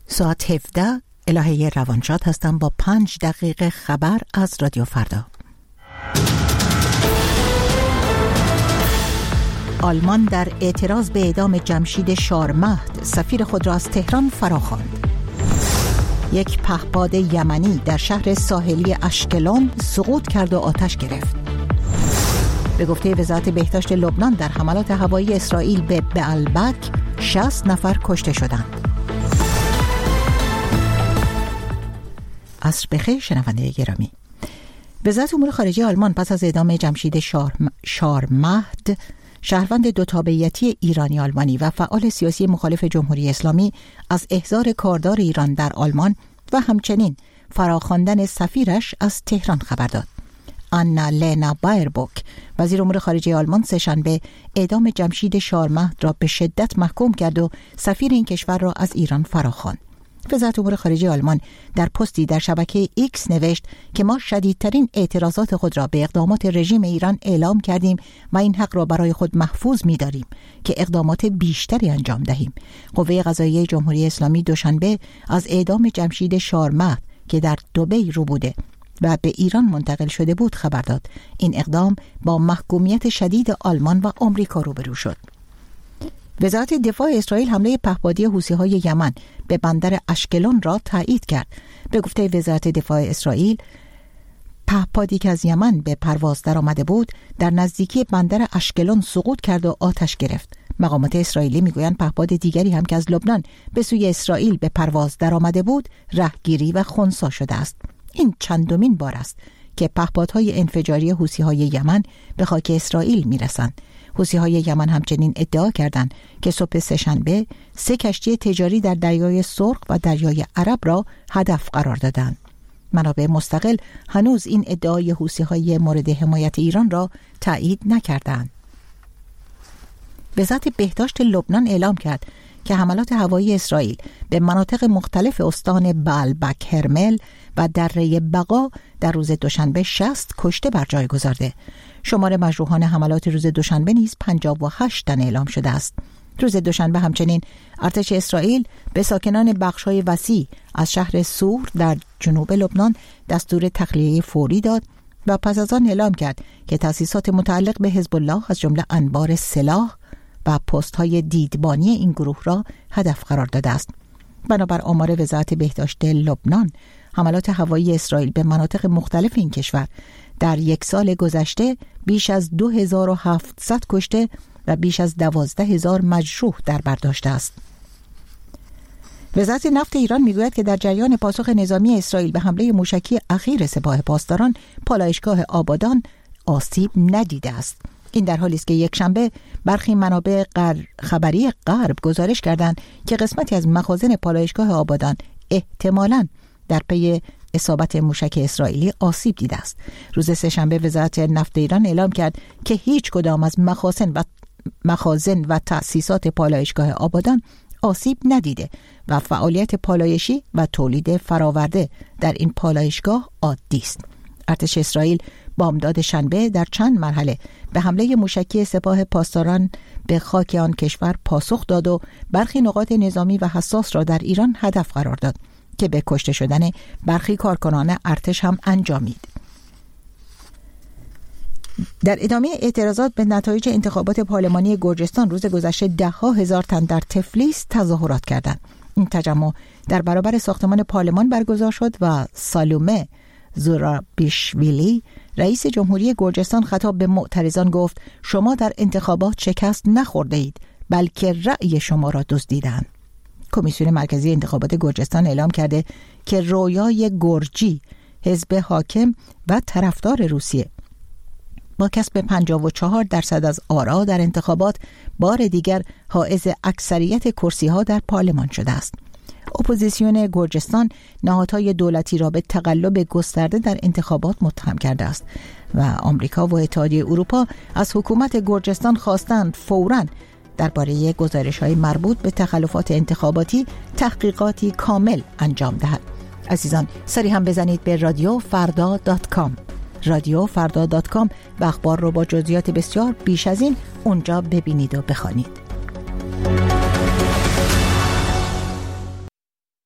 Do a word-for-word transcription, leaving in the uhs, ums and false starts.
ساعت هفده الهه روانشاد هستم با پنج دقیقه خبر از رادیو فردا. آلمان در اعتراض به اعدام جمشید شارمهد سفیر خود را از تهران فراخواند. یک پهپاد یمنی در شهر ساحلی اشکلون سقوط کرد و آتش گرفت. به گفته وزارت بهداشت لبنان در حملات هوایی اسرائیل به بعلبک شصت نفر کشته شدند. عصر بخیر شنونده گرامی. وزارت امور خارجه آلمان پس از اعدام جمشید شارم... شارمهد شهروند دو تابعیتی ایرانی آلمانی و فعال سیاسی مخالف جمهوری اسلامی از احضار کاردار ایران در آلمان و همچنین فراخواندن سفیرش از تهران خبر داد. آنا لینا بایربوک وزیر امور خارجه آلمان سه‌شنبه اعدام جمشید شارمهد را به شدت محکوم کرد و سفیر این کشور را از ایران فراخواند. وزارت امور خارجه آلمان در پستی در شبکه ایکس نوشت که ما شدیدترین اعتراضات خود را به اقدامات رژیم ایران اعلام کردیم و این حق را برای خود محفوظ می‌داریم که اقدامات بیشتری انجام دهیم. قوه قضاییه جمهوری اسلامی دوشنبه از اعدام جمشید شارمهد که در دبی رو بوده و به ایران منتقل شده بود خبر داد. این اقدام با محکومیت شدید آلمان و آمریکا روبرو شد. وزارت دفاع اسرائیل حمله پهپادی حوثی‌های یمن به بندر اشکلون را تایید کرد. به گفته وزارت دفاع اسرائیل، پهپادی که از یمن به پرواز درآمده بود در نزدیکی بندر اشکلون سقوط کرد و آتش گرفت. مقامات اسرائیلی میگویند پهپاد دیگری هم که از لبنان به سوی اسرائیل به پرواز درآمده بود رهگیری و خنثی شده است. این چندمین بار است که پهپادهای انفجاری حوثی‌های یمن به خاک اسرائیل میرسند. حوثی‌های یمن همچنین ادعا کردند که صبح سه‌شنبه سه کشتی تجاری در دریای سرخ و دریای عرب را هدف قرار دادند. منابع مستقل هنوز این ادعای حوثی‌های مورد حمایت ایران را تایید نکردند. وزارت بهداشت لبنان اعلام کرد که حملات هوایی اسرائیل به مناطق مختلف استان بعلبک هرمل و دره بقا در روز دوشنبه شصت کشته بر جای گذارده. شمار مجروحان حملات روز دوشنبه نیز پنجاه و هشت تن اعلام شده است. روز دوشنبه همچنین ارتش اسرائیل به ساکنان بخش‌های وسیع از شهر سور در جنوب لبنان دستور تخلیه فوری داد و پس از آن اعلام کرد که تأسیسات متعلق به حزب الله از جمله انبار سلاح و پست‌های دیدبانی این گروه را هدف قرار داده است. بنابر آمار وزارت بهداشت لبنان، حملات هوایی اسرائیل به مناطق مختلف این کشور در یک سال گذشته بیش از دو هزار و هفتصد کشته و بیش از دوازده هزار مجروح در بر داشته است. وزارت نفت ایران میگوید که در جریان پاسخ نظامی اسرائیل به حمله موشکی اخیر سپاه پاسداران، پالایشگاه آبادان آسیب ندیده است. این در حالی است که یک شنبه برخی منابع خبری غرب گزارش کردند که قسمتی از مخازن پالایشگاه آبادان احتمالاً در پی اصابت موشک اسرائیلی آسیب دیده است. روز سه‌شنبه وزارت نفت ایران اعلام کرد که هیچ کدام از مخازن و مخازن و تأسیسات پالایشگاه آبادان آسیب ندیده و فعالیت پالایشی و تولید فراورده در این پالایشگاه عادی است. ارتش اسرائیل بامداد شنبه در چند مرحله به حمله موشکی سپاه پاسداران به خاک آن کشور پاسخ داد و برخی نقاط نظامی و حساس را در ایران هدف قرار داد که به کشته شدن برخی کارکنان ارتش هم انجامید. در ادامه اعتراضات به نتایج انتخابات پارلمانی گرجستان روز گذشته ده ها هزار تن در تفلیس تظاهرات کردند. این تجمع در برابر ساختمان پارلمان برگزار شد و سالومه زورابیشویلی رئیس جمهوری گرجستان خطاب به معترضان گفت شما در انتخابات شکست نخورده اید بلکه رأی شما را دزدیدند. کمیسیون مرکزی انتخابات گرجستان اعلام کرده که رویای گرجی، حزب حاکم و طرفدار روسیه، با کسب پنجاه و چهار درصد از آرا در انتخابات بار دیگر حائز اکثریت کرسی‌ها در پارلمان شده است. اپوزیسیون گرجستان نهادهای دولتی را به تقلب گسترده در انتخابات متهم کرده است و آمریکا و اتحادیه اروپا از حکومت گرجستان خواستند فوراً درباره گزارش‌های مربوط به تخلفات انتخاباتی تحقیقاتی کامل انجام دهد. عزیزان، سری هم بزنید به رادیو فردا دات کام رادیو فردا دات کام و اخبار رو با جزئیات بسیار بیش از این اونجا ببینید و بخوانید.